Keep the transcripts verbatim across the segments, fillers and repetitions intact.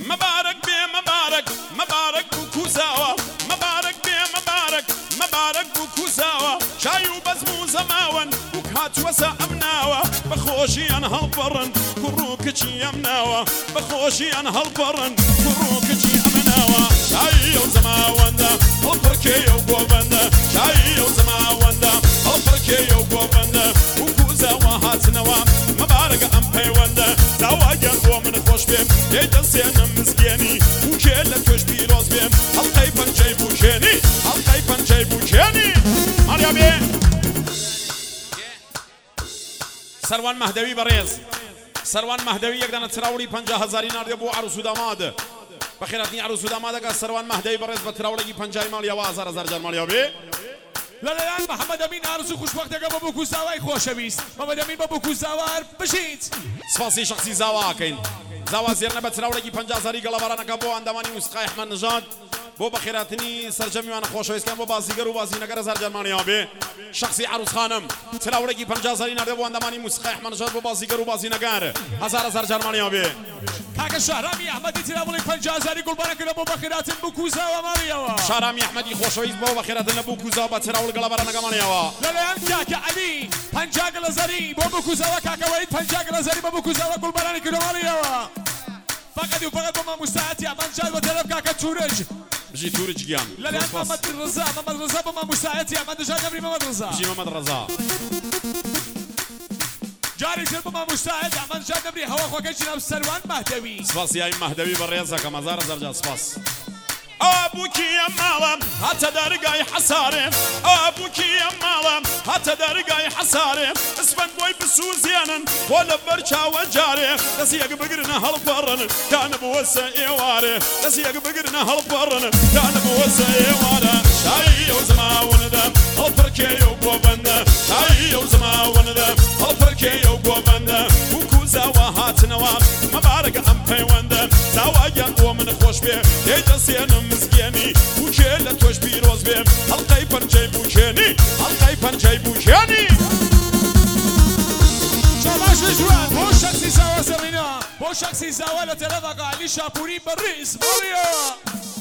مبارك بي مبارك مبارك بكوزاوة مبارك بي مبارك مبارك بكوزاوة شايو بزمو زماون وكهات وسا أمناوة بخوشي أنا هالبرن كروكتي يمناوة بخوشي أنا هالبرن كروكتي أمناوة شايو زماون دا هالبركي وقوبن دا شايو زماون دا هالبركي وقوبن دا وكوزاوة هاتنوا مبارك أم بيوان زواجن ومن خوش بيم يدسينا مسكيني وكيلا توش بيروز بيم هالقيفن جيبو كيني هالقيفن جيبو كيني ماليا بي سروان مهدوي بريز سروان مهدوي يقدر تراولي پنجاه هزاری نارد بو عروس و داماد بخیراتنی عروس و داماد که سروان مهدوي بريز بتراولي پنجاه ماليا و هزار هزار جر ماليا بي لا لا لا محمد امين عروس خوش وقت قبل بوكو زاوای خوشویست محمد امين بوكو زاوار بشيت سفاسي شخصي زاواكين زاوا زيرنا بتراولي پنجاه هزاری قلبارنا كبو عندماني موسيقى احمد نژاد بو بخیراتنی سرجمی وانا خوشویست کم بو بازیگر و بازینگر هزار جر ماليا بي شخصي عروس خانم تراولي پنجاه هزاری نارد بو عندماني موسيقى احمد نژاد بو بازیگر و بازینگر هزار هزار جر ماليا بي كاك شهرامي احمدي تراولي پنجاه هزاری قلبارك بو بخیراتن بوكو زاوا ماليا شهرامي احمدي خوشویست بو بخیراتن بوكو زاوا بتراولي قلبارنا ماليا لا لا كاك علي پنجاه هزاری بو بوكو زاوا كاك وليد پنجاه هزاری بو بوكو زاوا قلبارك ماليا فقط وفقط بما مساعدتي امان جاد وتلف كاكا تورج بجي تورج جيان لا لا محمد الرزا محمد الرزا بما مساعدتي امان جاد نبري محمد الرزا بجي محمد الرزا جاري سر بما مساعد امان جاد نبري هوا خوكش جناب سروان مهدوي سپاس يا مهدوي بالرياضة كما زار زرجا سپاس أبوك يا مالم حتى درجاي حسارم أبوك يا مالم حتى درجاي حسارم اسفن بوي بسوزيانا ولا برشا وجاري نسيق بقرنا هالبرن كان بوسع إيواري نسيق بقرنا هالبرن كان بوسع إيواري شاي وزما وندا هالبركي وقوبندا شاي وزما وندا هالبركي وقوبندا وكوزا وهاتنوا مبارك أم بيوندا زواجن ومن خوش بيه يدسينا مسكيني وكيلا توش بيروز بيم هالقيفن جيبو كيني هالقيفن جيبو كيني شباش جوان بو شخصي زاوا زمينا بو شخصي زاوا لتلفق علي شابوري بالرئيس ماليا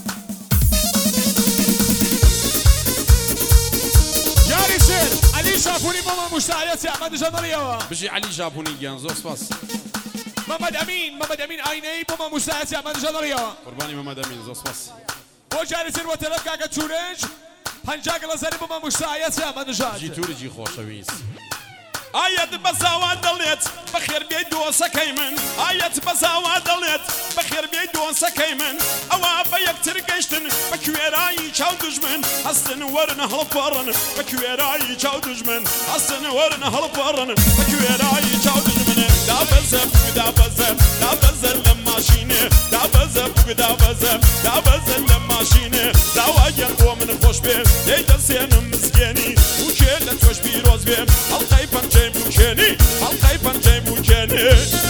جاري سير علي شابوري ماما مشتعلتي احمد جماليا بجي علي جابوني جان زور سباس محمد امين محمد امين عيني بما مشتعلتي احمد جماليا قرباني محمد امين زور سباس بو جاري سير وتلفق كاكا تشورج پنجاه لزاري بما مشتعلتي احمد جاد جي توري جي خوشويس آيات بزاوة دليت بخير بيدو سكيمن آيات بزاوة دليت بخير بيدو سكيمن أوا بيك ترقشتن بكويراي چاو دجمن حسن ورنا هالبرن بكويراي چاو دجمن حسن ورنا هالبرن بكويراي چاو دجمن دا بزب دا بزب دا بزب لماشينه دا بزب دا بزب دا بزب لماشينه زواجن ومن خوش بيه يدسين مسكيني وكيلا توش بيروز بيه هالقيفن جيبو كيني هالقيفن جيبو كيني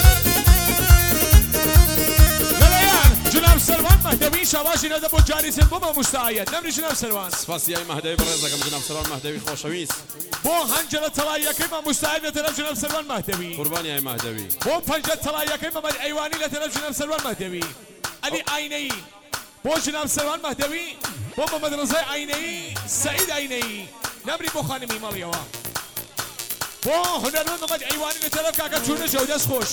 لليان جناب سلمان مهدوي شواشي ندى بو جاري سير بما مشتعيد نمري جناب سلمان سپاس يا مهدوي بريزة كم جناب سلمان مهدوي خوشويس بو هنجل طلايا كيما مشتعيد لتلف جناب سلمان مهدوي قربان يا مهدوي بو پنجة طلايا كيما مد ايواني لتلف جناب سلمان مهدوي علي عيني بو جناب سلمان مهدوي بو محمد رضا عيني سعيد عيني نمري بو خانمي ماليوا بو هنرمند محمد ايواني لتلف كاكا تشونه جودس خوش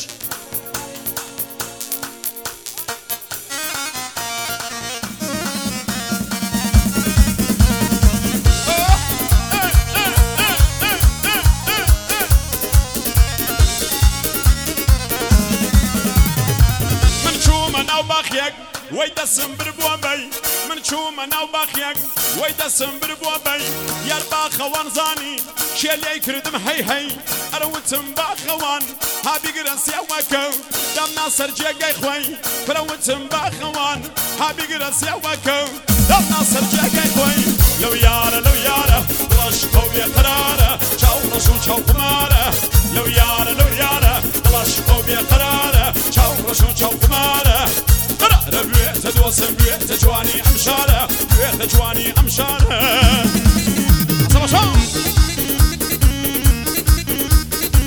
ويدا سنبر بوابي من شو مناو باخيك ويدا سنبر بوابي يار باخوان زاني شيلي كردم هي هي اروتم باخوان هابي قرنسي وكو دم ناصر جاي خوي فروتم باخوان هابي قرنسي وكو دم ناصر جاي خوي لو يارا لو يارا طلاشكو بقراره شاو رشو شاو قماره لو يارا لو يارا طلاشكو بقراره شاو رشو شاو قماره بيت دوسم بيت جواني امشاره بيت جواني امشاره صبا شام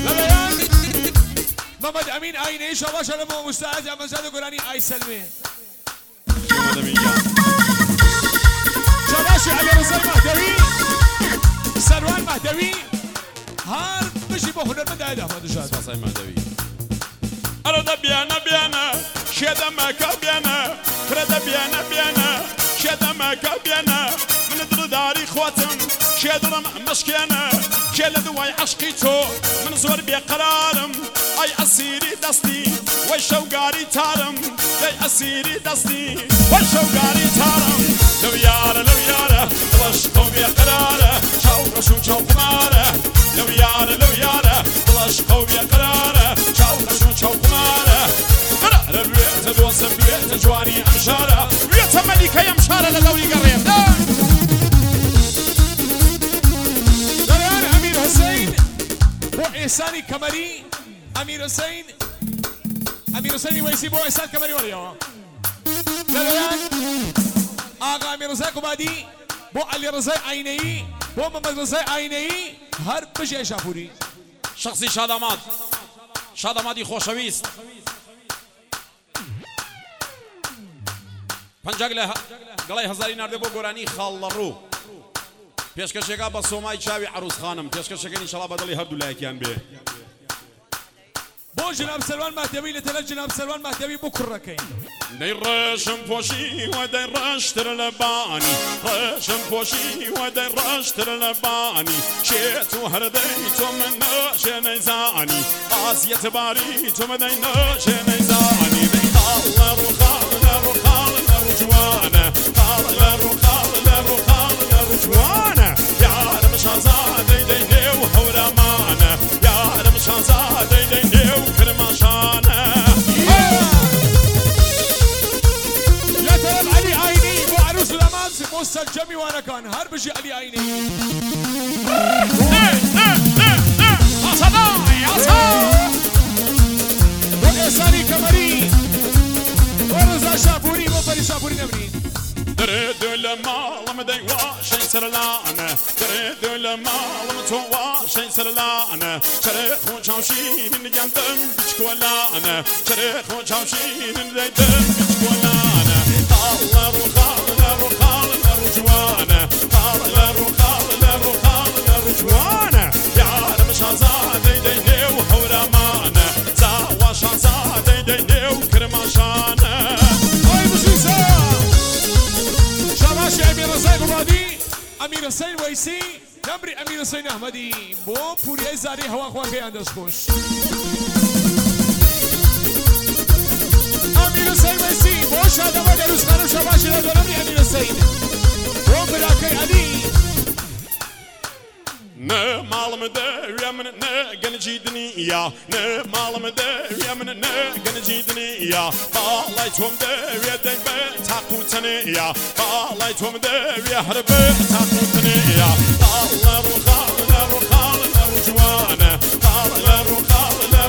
محمد امين عيني شباشا لما مستعد يا مزاد قراني اي سلمي شباشي علي رزاي مهدوي سروان مهدوي هار بشي بو هنرمند هذا ما دجاج سپاسای مهدوی اردا بیانا بیانا شیدا مکا بیانا فردا بیانا بیانا شیدا مکا بیانا من درداری خواتم شیدرم مشکیانا شیل دوای عشقی تو من زور بیقرارم ای اسیری دستی وی شوگاری تارم ای اسیری دستی وی شوگاری تارم لو یاره لو یاره دلشقو بیقراره چاو رشو چاو قماره لو یاره لو یاره دلشقو بیقراره چاو رشو چاو قماره براره بویت دوستم بویت جوانی امشاره بویت ملیکه امشاره للوی قریم دریان امیر حسین بو احسانی کمری امیر حسین امیر حسینی ویسی بو احسان کمری وریا دریان آقا امیر رزای قبادی بو علی رزای عینی بو محمد رزای عینی هر بجی شاپوری شخصی شادامات شاداماتی خوشویست پنجاگله گلای هزاری نرده بو گورانی خال رو پیشکشێکا بە سۆمای چاوی عروس خانم پیشکەشەکەی ئینشەڵا بەدڵی هەردوو لایەکیان بێ بۆ جناب سەروان مەهدەوی لە تەلە جناب سەروان مەهدەوی بۆ کوڕەکەی دەی ڕێشم پۆشی وە دەی ڕەشتر لە بانی ڕێشم پۆشی وە دەی ڕەشتر لە بانی شێت و هەردەی تۆ من نەشێ نەیزانی ئازیەت باری تۆ مەدەی نەشێ نەیزانی دەی خاڵ لە ڕوو خاڵ لە ڕوو خاڵ لە ڕوو جوانە خاڵ لە ڕوو خاڵ لە ڕوو خاڵ لە ڕوو جوانە یارم شازادەی دەی نێو هەورەمانە یارم شازادەی دەی نێو کرماشانە لە تەرەف عەلی عەینی بۆ عەروس و داماد بۆ سەرجەمی وانەکان هەر بژی عەلی عەینی بۆ ئێسانی کەمەری بۆ ڕزا شاپوری بۆ فەری شاپوری نەبرین درێدو لە ماڵم دەی واشەی سەرلانە درێدو لە ماڵم تۆ واشەی سەرلانە چرێخ و چاوشینن گیان دەم بچکۆلانە چرێخ و چاوشینن دەی دەم بچکۆلانە خاڵ لە ڕوو خاڵ لە ڕوو خاڵ لە ڕوو جوانە خاڵ لە ڕوو خاڵ لە ڕوو خاڵ لە ڕوو جوانە یارم شازادەی دەی نێو هەورەمانە چاوا شازادەی دەی نێو کرماشانە ئەی بژیسە شاباشی امیر رزای قبادی امیر حسین ویسی نمری امیر حسین احمدی بۆ پوریای زاری هەوا خواردەیان دەستخۆش امیر حسین ویسی بۆ شادەمە دەروسخانە شاباشی لە دۆنەمری امیر حسین بۆ براکەی عەلی نه ماڵم دەوێ من نە گەنجی دنیا نه ماڵم دەوێ من نە گەنجی دنیا باڵای تۆم دەوێ دەی بە تاقوتەنەیە باڵای تۆم دەوێ هەر بە تاقوتەنەیە خاڵ لە ڕوو خاڵ لە ڕوو خاڵ لە ڕوو جوانە خاڵ لە ڕوو خاڵ لە